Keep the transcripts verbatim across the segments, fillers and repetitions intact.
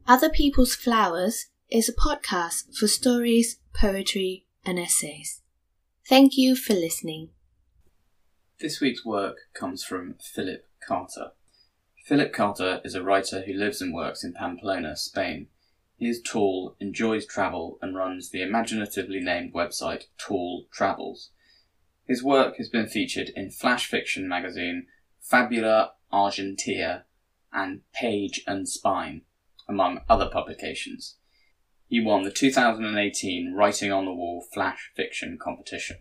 Other People's Flowers is a podcast for stories, poetry, and essays. Thank you for listening. This week's work comes from Philip Carter. Philip Carter is a writer who lives and works in Pamplona, Spain. He is tall, enjoys travel, and runs the imaginatively named website Tall Travels. His work has been featured in Flash Fiction magazine, Fabula Argentea, and Page and Spine, among other publications. He won the two thousand eighteen Writing on the Wall Flash Fiction competition.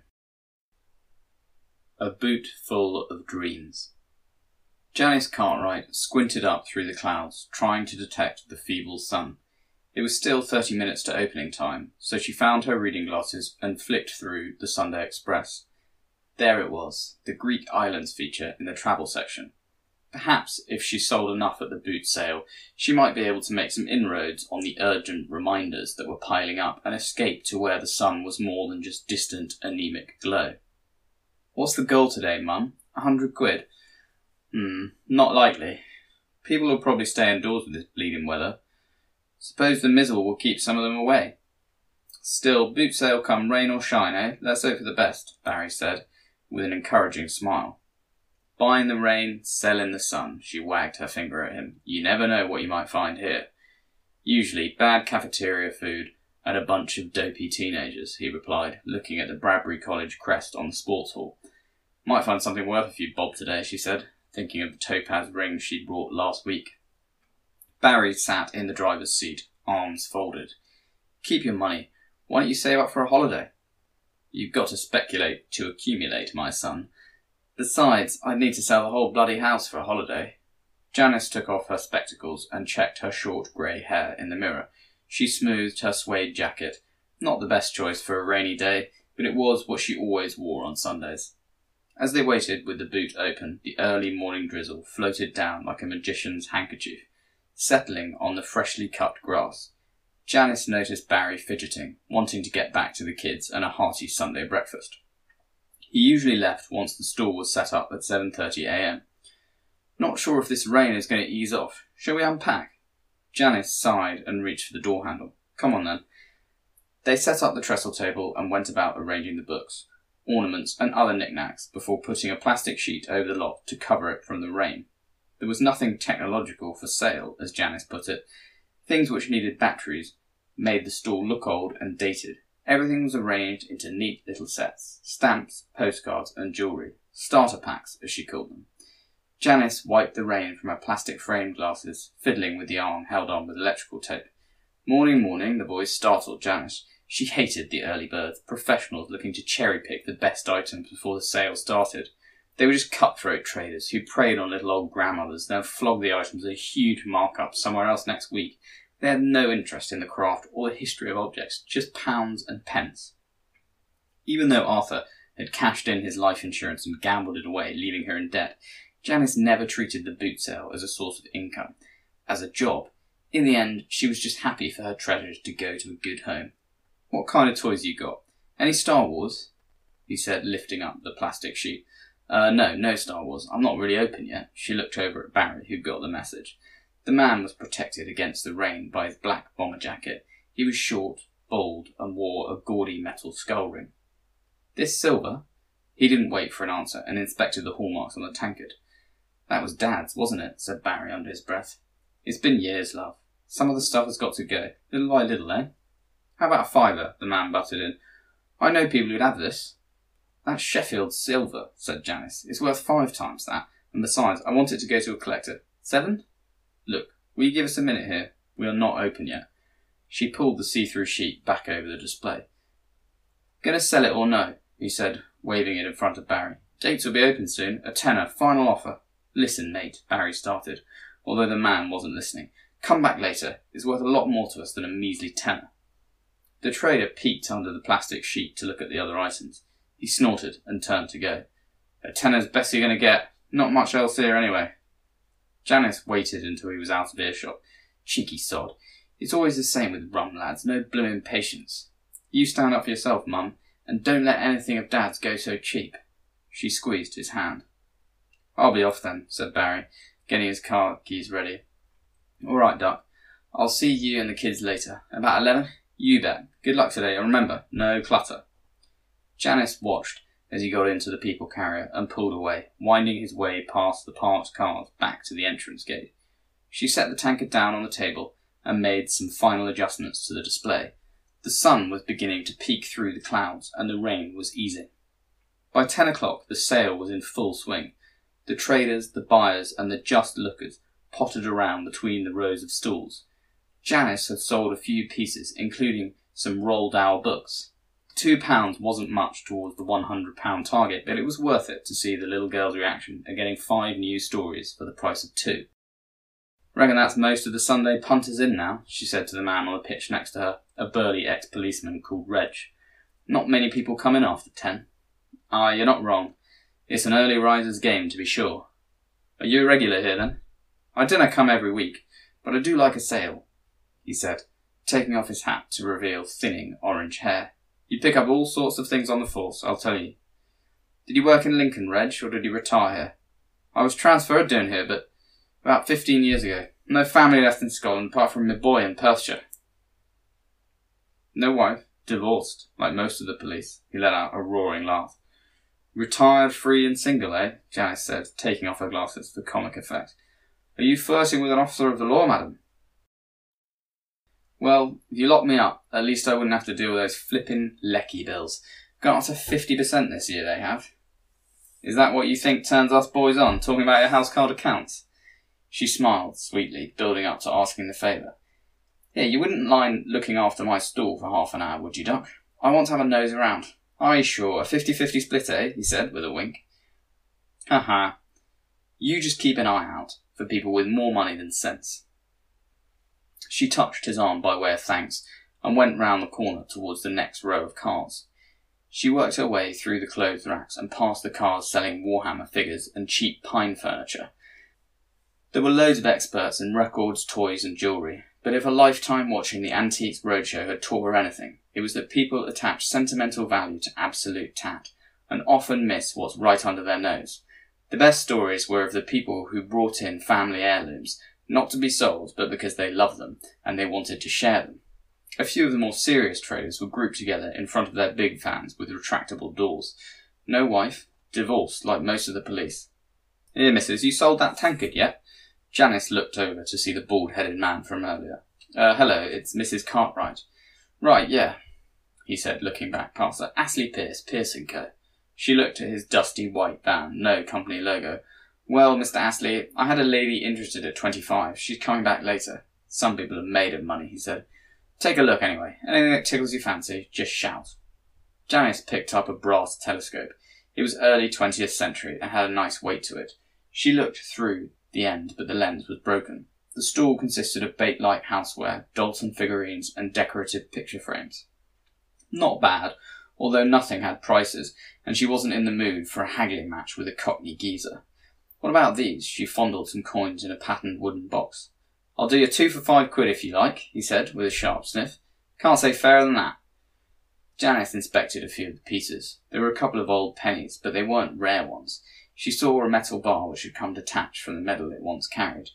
A Boot Full of Dreams. Janice Cartwright squinted up through the clouds, trying to detect the feeble sun. It was still thirty minutes to opening time, so she found her reading glasses and flicked through the Sunday Express. There it was, the Greek Islands feature in the travel section. Perhaps, if she sold enough at the boot sale, she might be able to make some inroads on the urgent reminders that were piling up and escape to where the sun was more than just distant, anemic glow. What's the goal today, Mum? A hundred quid? Hmm, not likely. People will probably stay indoors with this bleeding weather. Suppose the mizzle will keep some of them away. Still, boot sale come rain or shine, eh? Let's hope for the best, Barry said, with an encouraging smile. Buy in the rain, sell in the sun, she wagged her finger at him. You never know what you might find here. Usually bad cafeteria food and a bunch of dopey teenagers, he replied, looking at the Bradbury College crest on the sports hall. Might find something worth a few bob today, she said, thinking of the topaz ring she'd brought last week. Barry sat in the driver's seat, arms folded. Keep your money. Why don't you save up for a holiday? You've got to speculate to accumulate, my son. Besides, I'd need to sell the whole bloody house for a holiday. Janice took off her spectacles and checked her short grey hair in the mirror. She smoothed her suede jacket. Not the best choice for a rainy day, but it was what she always wore on Sundays. As they waited with the boot open, the early morning drizzle floated down like a magician's handkerchief, settling on the freshly cut grass. Janice noticed Barry fidgeting, wanting to get back to the kids and a hearty Sunday breakfast. He usually left once the stall was set up at seven thirty a m. Not sure if this rain is going to ease off. Shall we unpack? Janice sighed and reached for the door handle. Come on then. They set up the trestle table and went about arranging the books, ornaments and other knickknacks before putting a plastic sheet over the lot to cover it from the rain. There was nothing technological for sale, as Janice put it. Things which needed batteries made the stall look old and dated. Everything was arranged into neat little sets, stamps, postcards and jewellery, starter packs as she called them. Janice wiped the rain from her plastic framed glasses, fiddling with the arm held on with electrical tape. Morning, morning, the boys startled Janice. She hated the early birds, professionals looking to cherry-pick the best items before the sale started. They were just cutthroat traders who preyed on little old grandmothers, then flogged the items at a huge markup somewhere else next week. They had no interest in the craft or the history of objects, just pounds and pence. Even though Arthur had cashed in his life insurance and gambled it away, leaving her in debt, Janice never treated the boot sale as a source of income, as a job. In the end, she was just happy for her treasures to go to a good home. What kind of toys you got? Any Star Wars? He said, lifting up the plastic sheet. Uh, no, no Star Wars. I'm not really open yet. She looked over at Barry, who got the message. The man was protected against the rain by his black bomber jacket. He was short, bald, and wore a gaudy metal skull ring. This silver? He didn't wait for an answer and inspected the hallmarks on the tankard. That was Dad's, wasn't it? Said Barry under his breath. It's been years, love. Some of the stuff has got to go. Little by little, eh? How about a fiver? The man butted in. I know people who'd have this. That's Sheffield silver, said Janice. It's worth five times that, and besides, I want it to go to a collector. Seven? Look, will you give us a minute here? We are not open yet. She pulled the see-through sheet back over the display. Gonna sell it or no? He said, waving it in front of Barry. Gates will be open soon. A tenner, final offer. Listen, mate, Barry started, although the man wasn't listening. Come back later. It's worth a lot more to us than a measly tenner. The trader peeked under the plastic sheet to look at the other items. He snorted and turned to go. A tenner's best you're going to get. Not much else here anyway. Janice waited until he was out of earshot. Cheeky sod. It's always the same with rum lads. No bloomin' patience. You stand up for yourself, Mum, and don't let anything of Dad's go so cheap. She squeezed his hand. I'll be off then, said Barry, getting his car keys ready. All right, Duck. I'll see you and the kids later. About eleven? You bet. Good luck today, and remember, no clutter. Janice watched as he got into the people carrier and pulled away, winding his way past the parked cars back to the entrance gate. She set the tankard down on the table and made some final adjustments to the display. The sun was beginning to peek through the clouds and the rain was easing. By ten o'clock the sale was in full swing. The traders, the buyers and the just lookers pottered around between the rows of stalls. Janice had sold a few pieces, including some Roald Dahl books. Two pounds wasn't much towards the one hundred pound target, but it was worth it to see the little girl's reaction at getting five new stories for the price of two. "Reckon that's most of the Sunday punters in now," she said to the man on the pitch next to her, a burly ex-policeman called Reg. "Not many people come in after ten." "Ah, you're not wrong. It's an early riser's game, to be sure. Are you a regular here, then?" "I dunna come every week, but I do like a sale," he said, taking off his hat to reveal thinning orange hair. "You pick up all sorts of things on the force, I'll tell you." "Did you work in Lincoln, Reg, or did you retire here?" "I was transferred down here, but about fifteen years ago. No family left in Scotland, apart from my boy in Perthshire." "No wife? Divorced, like most of the police." He let out a roaring laugh. "Retired, free and single, eh?" Janice said, taking off her glasses for comic effect. "Are you flirting with an officer of the law, madam?" "Well, if you lock me up, at least I wouldn't have to deal with those flippin' lecky bills. Got up to fifty percent this year, they have." "Is that what you think turns us boys on, talking about your household accounts?" She smiled sweetly, building up to asking the favour. "Here, you wouldn't mind looking after my stall for half an hour, would you, Doc? I want to have a nose around." "Aye, sure, a fifty-fifty split, eh?" he said, with a wink. "Ha ha. You just keep an eye out for people with more money than sense." She touched his arm by way of thanks and went round the corner towards the next row of cars. She worked her way through the clothes racks and past the cars selling Warhammer figures and cheap pine furniture. There were loads of experts in records, toys and jewellery, but if a lifetime watching the Antiques Roadshow had taught her anything, it was that people attach sentimental value to absolute tact and often miss what's right under their nose. The best stories were of the people who brought in family heirlooms, not to be sold, but because they loved them and they wanted to share them. A few of the more serious traders were grouped together in front of their big vans with retractable doors. No wife, divorced like most of the police. "Here, missus, you sold that tankard yet?" Janice looked over to see the bald-headed man from earlier. Uh, hello, it's Missus Cartwright." "Right, yeah," he said, looking back past her. "Astley Pierce, Pierce and Co." She looked at his dusty white van, no company logo. "Well, Mister Astley, I had a lady interested at twenty-five. She's coming back later. Some people are made of money," he said. "Take a look anyway. Anything that tickles your fancy, just shout." Janice picked up a brass telescope. It was early twentieth century and had a nice weight to it. She looked through the end, but the lens was broken. The stall consisted of bait-like houseware, Dalton figurines and decorative picture frames. Not bad, although nothing had prices, and she wasn't in the mood for a haggling match with a cockney geezer. "What about these?" She fondled some coins in a patterned wooden box. "I'll do you two for five quid if you like," he said, with a sharp sniff. "Can't say fairer than that." Janice inspected a few of the pieces. There were a couple of old pennies, but they weren't rare ones. She saw a metal bar which had come detached from the medal it once carried.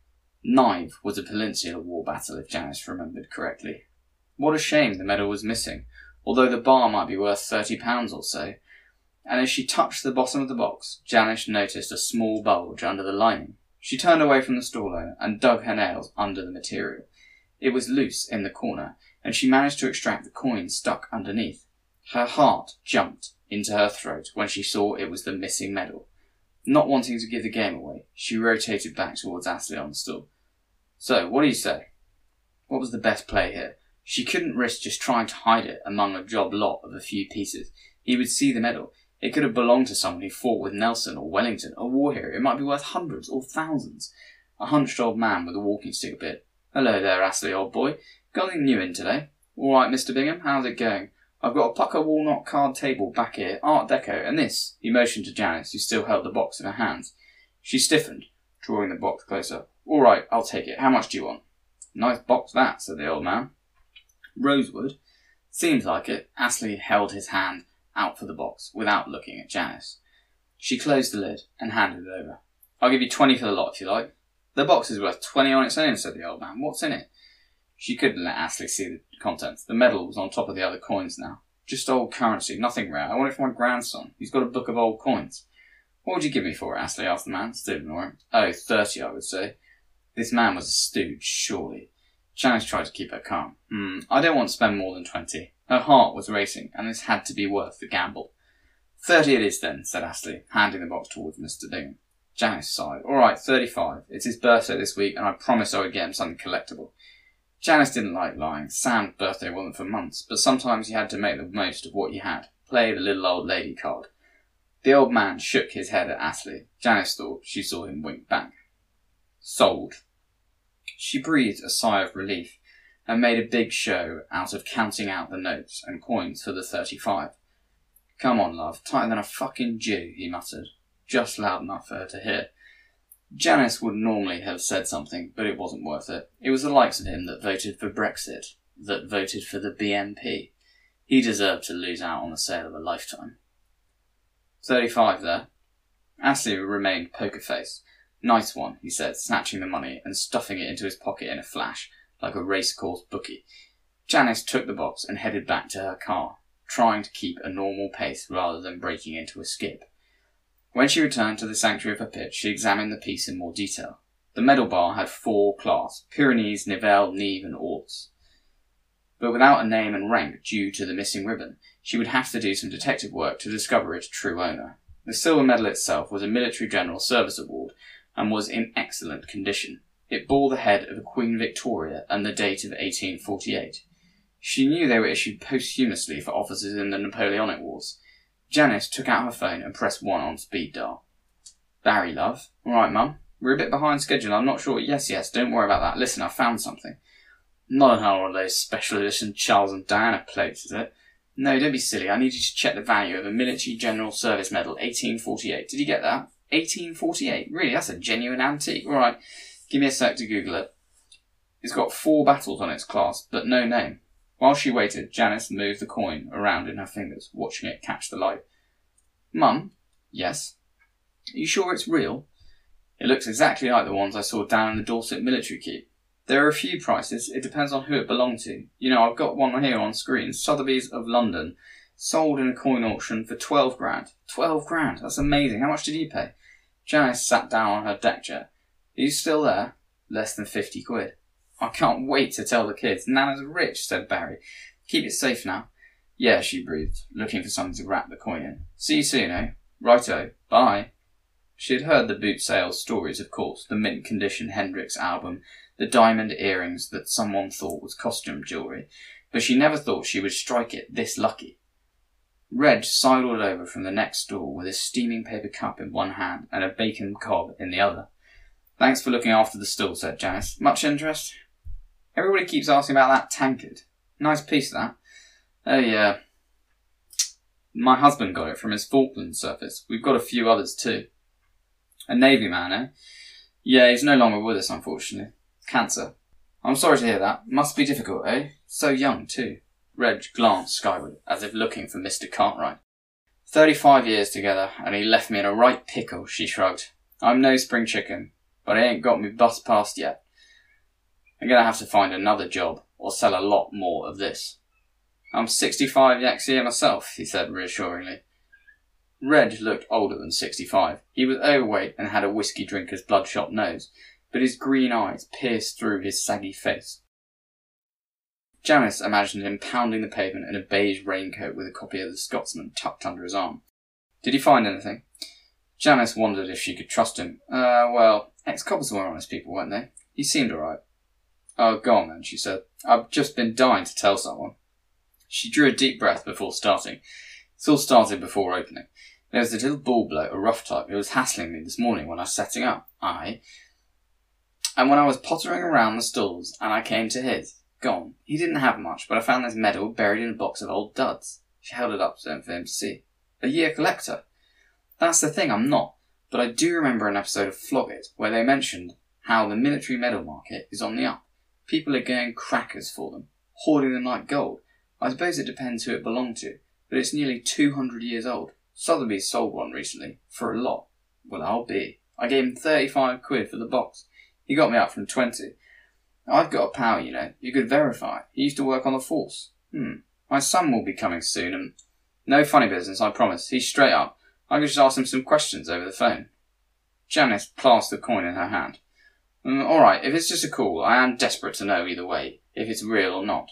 Nive was a Peninsular War battle, if Janice remembered correctly. What a shame the medal was missing, although the bar might be worth thirty pounds or so. And as she touched the bottom of the box, Janice noticed a small bulge under the lining. She turned away from the stall owner and dug her nails under the material. It was loose in the corner, and she managed to extract the coin stuck underneath. Her heart jumped into her throat when she saw it was the missing medal. Not wanting to give the game away, she rotated back towards Astley on the stool. "So, what do you say? What was the best play here?" She couldn't risk just trying to hide it among a job lot of a few pieces. He would see the medal. It could have belonged to someone who fought with Nelson or Wellington, a war hero. It might be worth hundreds or thousands. A hunched old man with a walking stick bit. "Hello there, Astley, old boy. Got anything new in today?" "All right, Mister Bingham, how's it going? I've got a pucker walnut card table back here, Art Deco, and this," he motioned to Janice, who still held the box in her hands. She stiffened, drawing the box closer. "All right, I'll take it. How much do you want?" "Nice box that," said the old man. "Rosewood?" "Seems like it." Astley held his hand out for the box, without looking at Janice. She closed the lid and handed it over. "I'll give you twenty for the lot, if you like." "The box is worth twenty on its own," said the old man. "What's in it?" She couldn't let Astley see the contents. The medal was on top of the other coins now. Just old currency, nothing rare. I want it for my grandson. He's got a book of old coins. What would you give me for it, Astley? Asked the man, still ignoring. Oh, thirty, I would say. This man was a stooge, surely. Janice tried to keep her calm. Hmm, I don't want to spend more than twenty. Her heart was racing, and this had to be worth the gamble. Thirty it is then, said Astley, handing the box towards Mister Bingham. Janice sighed. All right, thirty-five. It's his birthday this week, and I promised I would get him something collectible. Janice didn't like lying. Sam's birthday wasn't for months, but sometimes you had to make the most of what you had. Play the little old lady card. The old man shook his head at Astley. Janice thought she saw him wink back. Sold. She breathed a sigh of relief and made a big show out of counting out the notes and coins for the thirty-five. Come on, love, tighter than a fucking Jew, he muttered, just loud enough for her to hear. Janice would normally have said something, but it wasn't worth it. It was the likes of him that voted for Brexit, that voted for the B N P. He deserved to lose out on the sale of a lifetime. Thirty-five there. Astley remained poker-faced. Nice one, he said, snatching the money and stuffing it into his pocket in a flash, like a racecourse bookie. Janice took the box and headed back to her car, trying to keep a normal pace rather than breaking into a skip. When she returned to the sanctuary of her pitch, she examined the piece in more detail. The medal bar had four clasps: Pyrenees, Nivelle, Nive and Orts. But without a name and rank due to the missing ribbon, she would have to do some detective work to discover its true owner. The silver medal itself was a Military General Service Award and was in excellent condition. It bore the head of Queen Victoria and the date of eighteen forty-eight. She knew they were issued posthumously for officers in the Napoleonic Wars. Janice took out her phone and pressed one on speed dial. Barry, love. All right, Mum. We're a bit behind schedule. I'm not sure. Yes, yes. Don't worry about that. Listen, I found something. Not another one of those special edition Charles and Diana plates, is it? No, don't be silly. I need you to check the value of a Military General Service Medal, eighteen forty-eight. Did you get that? eighteen forty-eight? Really? That's a genuine antique. All right. Give me a sec to Google it. It's got four battles on its clasp, but no name. While she waited, Janice moved the coin around in her fingers, watching it catch the light. Mum? Yes? Are you sure it's real? It looks exactly like the ones I saw down in the Dorset Military Keep. There are a few prices. It depends on who it belonged to. You know, I've got one here on screen. Sotheby's of London. Sold in a coin auction for twelve grand. Twelve grand? That's amazing. How much did you pay? Janice sat down on her deck chair. Are you still there? Less than fifty quid. I can't wait to tell the kids. Nana's rich, said Barry. Keep it safe now. Yeah, she breathed, looking for something to wrap the coin in. See you soon, eh? Righto. Bye. She had heard the boot sales stories, of course, the mint condition Hendrix album, the diamond earrings that someone thought was costume jewellery, but she never thought she would strike it this lucky. Reg sidled over from the next stall with a steaming paper cup in one hand and a bacon cob in the other. Thanks for looking after the stall, said Janice. Much interest? Everybody keeps asking about that tankard. Nice piece, that. Oh, yeah. My husband got it from his Falkland service. We've got a few others, too. A Navy man, eh? Yeah, he's no longer with us, unfortunately. Cancer. I'm sorry to hear that. Must be difficult, eh? So young, too. Reg glanced skyward, as if looking for Mister Cartwright. Thirty-five years together, and he left me in a right pickle, she shrugged. I'm no spring chicken, but I ain't got me bus passed yet. I'm going to have to find another job, or sell a lot more of this. I'm sixty-five yaks here myself, he said reassuringly. Reg looked older than sixty-five. He was overweight and had a whiskey drinker's bloodshot nose, but his green eyes pierced through his saggy face. Janice imagined him pounding the pavement in a beige raincoat with a copy of The Scotsman tucked under his arm. Did he find anything? Janice wondered if she could trust him. Uh, well, ex-coppers were honest people, weren't they? He seemed alright. Oh, go on then, she said. I've just been dying to tell someone. She drew a deep breath before starting. It all started before opening. There was a little ball bloke, a rough type, who was hassling me this morning when I was setting up. I... And when I was pottering around the stalls, and I came to his. Gone. He didn't have much, but I found this medal buried in a box of old duds. She held it up for him to see. A year collector. That's the thing, I'm not. But I do remember an episode of Flog It, where they mentioned how the military medal market is on the up. People are going crackers for them, hoarding them like gold. I suppose it depends who it belonged to, but it's nearly two hundred years old. Sotheby's sold one recently, for a lot. Well, I'll be. I gave him thirty-five quid for the box. He got me up from twenty. I've got a pal, you know. You could verify. He used to work on the force. Hmm. My son will be coming soon, and... No funny business, I promise. He's straight up. I could just ask him some questions over the phone. Janice clasped the coin in her hand. Mm, Alright, if it's just a call, I am desperate to know either way, if it's real or not.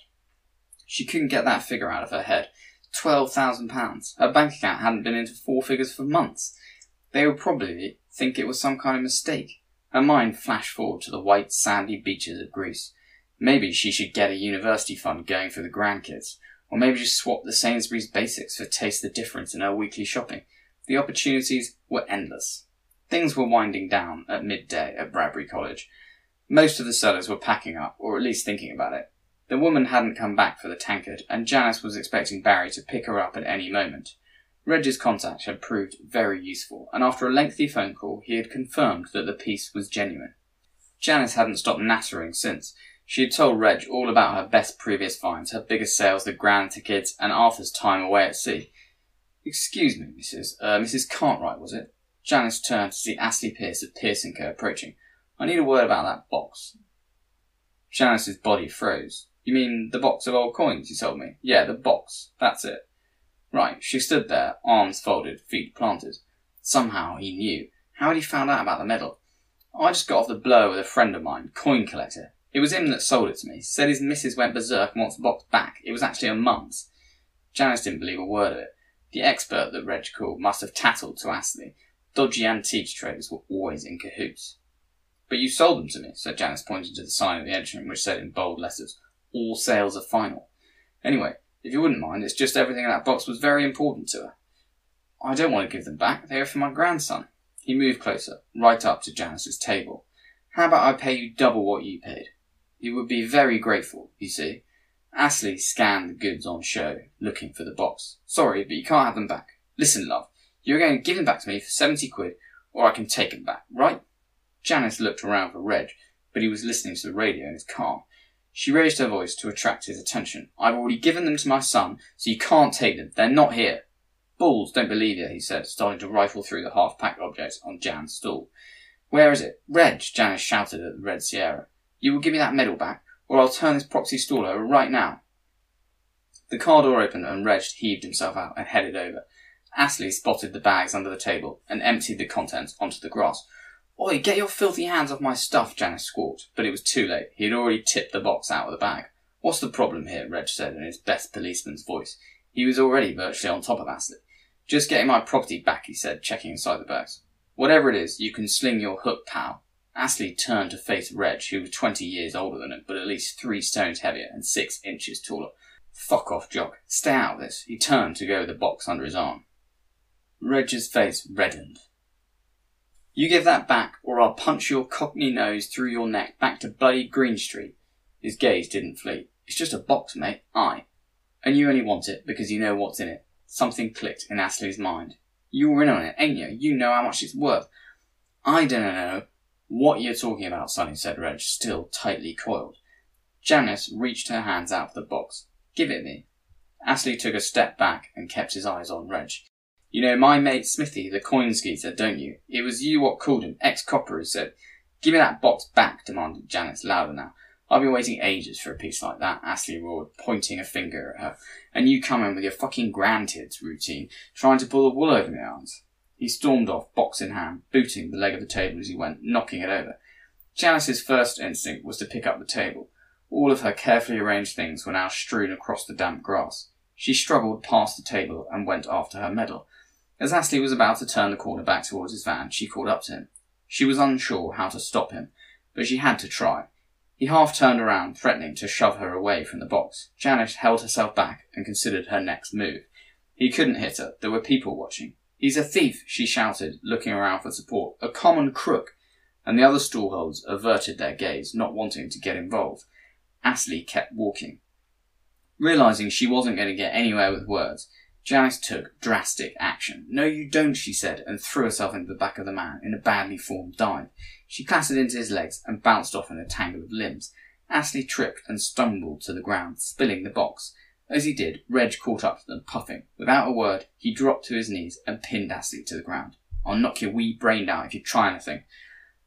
She couldn't get that figure out of her head. Twelve thousand pounds. Her bank account hadn't been into four figures for months. They would probably think it was some kind of mistake. Her mind flashed forward to the white, sandy beaches of Greece. Maybe she should get a university fund going for the grandkids. Or maybe just swap the Sainsbury's basics for Taste the Difference in her weekly shopping. The opportunities were endless. Things were winding down at midday at Bradbury College. Most of the sellers were packing up, or at least thinking about it. The woman hadn't come back for the tankard, and Janice was expecting Barry to pick her up at any moment. Reg's contact had proved very useful, and after a lengthy phone call, he had confirmed that the piece was genuine. Janice hadn't stopped nattering since. She had told Reg all about her best previous finds, her biggest sales, the grand to kids, and Arthur's time away at sea. Excuse me, Missus Uh, Missus Cartwright, was it? Janice turned to see Astley Pearce of Pearce and Co. approaching. I need a word about that box. Janice's body froze. You mean the box of old coins, you told me? Yeah, the box. That's it. Right, she stood there, arms folded, feet planted. Somehow he knew. How had he found out about the medal? I just got off the blow with a friend of mine, coin collector. It was him that sold it to me. Said his missus went berserk and wants the box back. It was actually a mum's. Janice didn't believe a word of it. The expert that Reg called must have tattled to Astley. Dodgy antiques traders were always in cahoots. But you sold them to me, said Janice, pointing to the sign at the entrance which said in bold letters, all sales are final. Anyway, if you wouldn't mind, it's just everything in that box was very important to her. I don't want to give them back. They are for my grandson. He moved closer, right up to Janice's table. How about I pay you double what you paid? You would be very grateful, you see. Astley scanned the goods on show, looking for the box. Sorry, but you can't have them back. Listen, love, you're going to give them back to me for seventy quid, or I can take them back, right? Janice looked around for Reg, but he was listening to the radio in his car. She raised her voice to attract his attention. I've already given them to my son, so you can't take them. They're not here. Balls, don't believe you, he said, starting to rifle through the half-packed objects on Jan's stall. Where is it? Reg, Janice shouted at the Red Sierra. You will give me that medal back, or I'll turn this proxy stall over right now. The car door opened and Reg heaved himself out and headed over. Astley spotted the bags under the table and emptied the contents onto the grass. Oi, get your filthy hands off my stuff, Janice squawked, but it was too late. He had already tipped the box out of the bag. What's the problem here? Reg said in his best policeman's voice. He was already virtually on top of Astley. Just getting my property back, he said, checking inside the bags. Whatever it is, you can sling your hook, pal. Astley turned to face Reg, who was twenty years older than him, but at least three stones heavier and six inches taller. Fuck off, Jock. Stay out of this. He turned to go with the box under his arm. Reg's face reddened. You give that back, or I'll punch your cockney nose through your neck back to bloody Green Street. His gaze didn't flee. It's just a box, mate. Aye. And you only want it because you know what's in it. Something clicked in Astley's mind. You were in on it, ain't you? You know how much it's worth. I don't know what you're talking about, Sonny, said Reg, still tightly coiled. Janice reached her hands out for the box. Give it me. Astley took a step back and kept his eyes on Reg. You know my mate Smithy, the coin skeeter, don't you? It was you what called him, ex-copper, he said. Give me that box back, demanded Janice, louder now. I've been waiting ages for a piece like that, Astley roared, pointing a finger at her. And you come in with your fucking grandkids routine, trying to pull the wool over my eyes. He stormed off, box in hand, booting the leg of the table as he went, knocking it over. Janice's first instinct was to pick up the table. All of her carefully arranged things were now strewn across the damp grass. She struggled past the table and went after her medal. As Astley was about to turn the corner back towards his van, she called up to him. She was unsure how to stop him, but she had to try. He half turned around, threatening to shove her away from the box. Janice held herself back and considered her next move. He couldn't hit her. There were people watching. He's a thief, she shouted, looking around for support. A common crook. And the other stallholds averted their gaze, not wanting to get involved. Astley kept walking. Realising she wasn't going to get anywhere with words, Janice took drastic action. No, you don't, she said, and threw herself into the back of the man in a badly formed dive. She clattered into his legs and bounced off in a tangle of limbs. Astley tripped and stumbled to the ground, spilling the box. As he did, Reg caught up to them, puffing. Without a word, he dropped to his knees and pinned Astley to the ground. I'll knock your wee brain out if you try anything.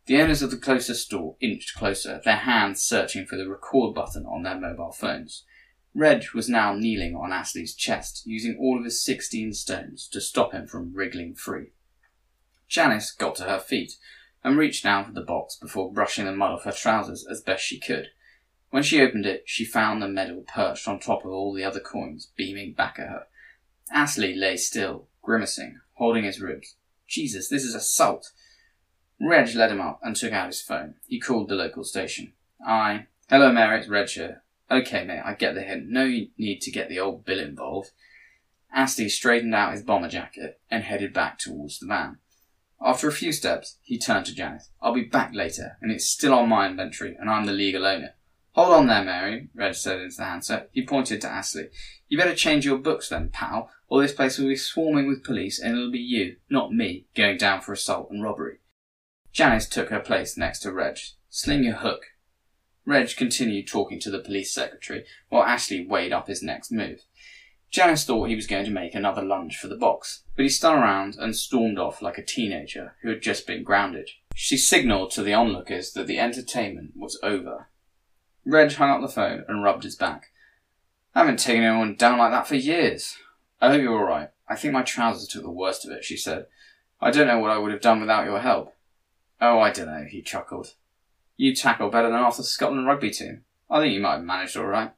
The owners of the closest store inched closer, their hands searching for the record button on their mobile phones. Reg was now kneeling on Astley's chest, using all of his sixteen stones to stop him from wriggling free. Janice got to her feet and reached down for the box before brushing the mud off her trousers as best she could. When she opened it, she found the medal perched on top of all the other coins, beaming back at her. Astley lay still, grimacing, holding his ribs. Jesus, this is assault! Reg led him up and took out his phone. He called the local station. Aye. Hello, Mary, it's Reg here. Okay, mate, I get the hint. No need to get the old Bill involved. Astley straightened out his bomber jacket and headed back towards the van. After a few steps, he turned to Janice. I'll be back later, and it's still on my inventory, and I'm the legal owner. Hold on there, Mary, Reg said into the handset. He pointed to Astley. You better change your books then, pal, or this place will be swarming with police, and it'll be you, not me, going down for assault and robbery. Janice took her place next to Reg. Sling your hook. Reg continued talking to the police secretary, while Astley weighed up his next move. Janice thought he was going to make another lunge for the box, but he spun around and stormed off like a teenager who had just been grounded. She signalled to the onlookers that the entertainment was over. Reg hung up the phone and rubbed his back. I haven't taken anyone down like that for years. I hope you're all right. I think my trousers took the worst of it, she said. I don't know what I would have done without your help. Oh, I don't know, he chuckled. You tackle better than half the Scotland rugby team. I think you might have managed all right.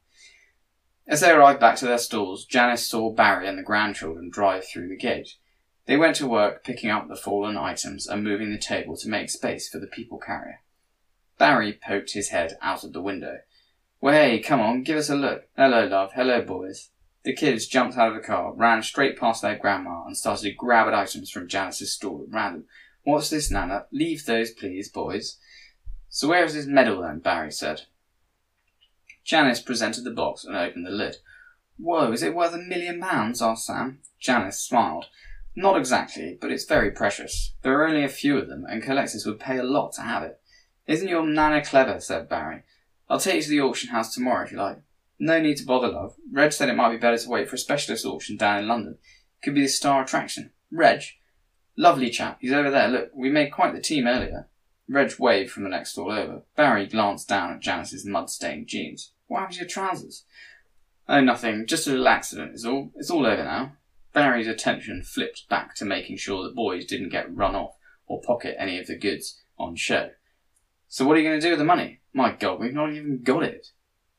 As they arrived back to their stalls, Janice saw Barry and the grandchildren drive through the gate. They went to work picking up the fallen items and moving the table to make space for the people carrier. Barry poked his head out of the window. Well, hey, come on, give us a look. Hello, love. Hello, boys. The kids jumped out of the car, ran straight past their grandma and started grabbing items from Janice's stall at random. What's this, Nana? Leave those, please, boys. So where is his medal then? Barry said. Janice presented the box and opened the lid. Whoa, is it worth a million pounds? Asked Sam. Janice smiled. Not exactly, but it's very precious. There are only a few of them, and collectors would pay a lot to have it. Isn't your Nana clever? Said Barry. I'll take you to the auction house tomorrow if you like. No need to bother, love. Reg said it might be better to wait for a specialist auction down in London. It could be the star attraction. Reg? Lovely chap. He's over there. Look, we made quite the team earlier. Reg waved from the next stall over. Barry glanced down at Janice's mud-stained jeans. What happened to your trousers? Oh, nothing. Just a little accident is all. It's all over now. Barry's attention flipped back to making sure the boys didn't get run off or pocket any of the goods on show. So what are you going to do with the money? My God, we've not even got it.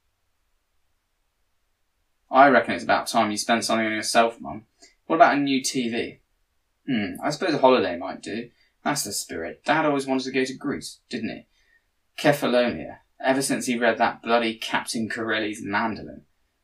I reckon it's about time you spend something on yourself, Mum. What about a new T V? Hmm, I suppose a holiday might do. That's the spirit. Dad always wanted to go to Greece, didn't he? Kefalonia. Ever since he read that bloody Captain Corelli's Mandolin.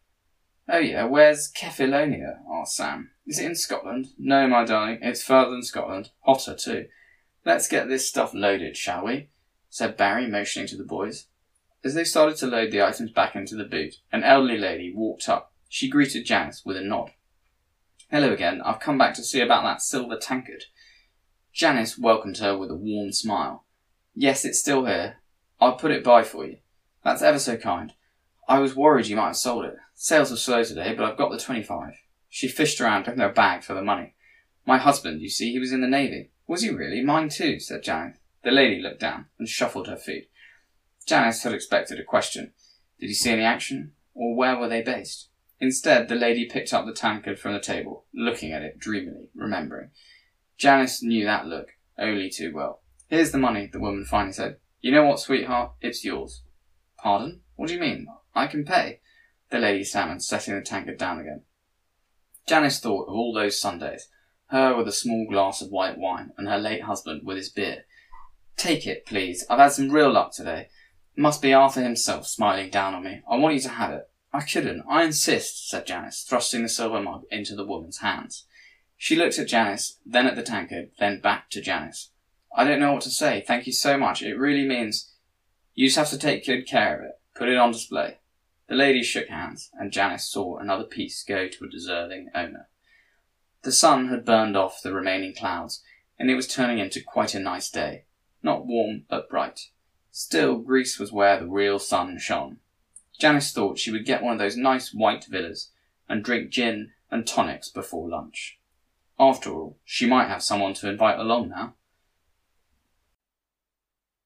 Oh yeah, where's Kefalonia? Asked Sam. Is it in Scotland? No, my darling, it's further than Scotland. Hotter, too. Let's get this stuff loaded, shall we? Said Barry, motioning to the boys. As they started to load the items back into the boot, an elderly lady walked up. She greeted Janice with a nod. Hello again, I've come back to see about that silver tankard. Janice welcomed her with a warm smile. Yes, it's still here. I'll put it by for you. That's ever so kind. I was worried you might have sold it. Sales were slow today, but I've got the twenty-five. She fished around, looking in her bag for the money. My husband, you see, he was in the Navy. Was he really? Mine too, said Janice. The lady looked down and shuffled her feet. Janice had expected a question. Did he see any action? Or where were they based? Instead, the lady picked up the tankard from the table, looking at it dreamily, remembering. Janice knew that look only too well. Here's the money, the woman finally said. You know what, sweetheart? It's yours. Pardon? What do you mean? I can pay. The lady stammered, setting the tankard down again. Janice thought of all those Sundays, her with a small glass of white wine and her late husband with his beer. Take it, please. I've had some real luck today. It must be Arthur himself smiling down on me. I want you to have it. I couldn't. I insist, said Janice, thrusting the silver mug into the woman's hands. She looked at Janice, then at the tankard, then back to Janice. I don't know what to say. Thank you so much. It really means... You just have to take good care of it. Put it on display. The ladies shook hands, and Janice saw another piece go to a deserving owner. The sun had burned off the remaining clouds, and it was turning into quite a nice day. Not warm, but bright. Still, Greece was where the real sun shone. Janice thought she would get one of those nice white villas and drink gin and tonics before lunch. After all, she might have someone to invite along now.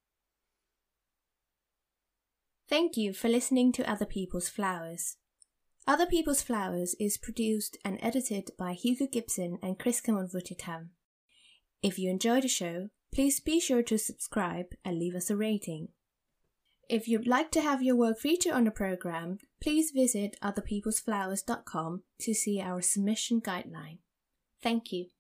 Thank you for listening to Other People's Flowers. Other People's Flowers is produced and edited by Hugo Gibson and Chris Kamonvutitam. If you enjoy the show, please be sure to subscribe and leave us a rating. If you'd like to have your work featured on the program, please visit other peoples flowers dot com to see our submission guideline. Thank you.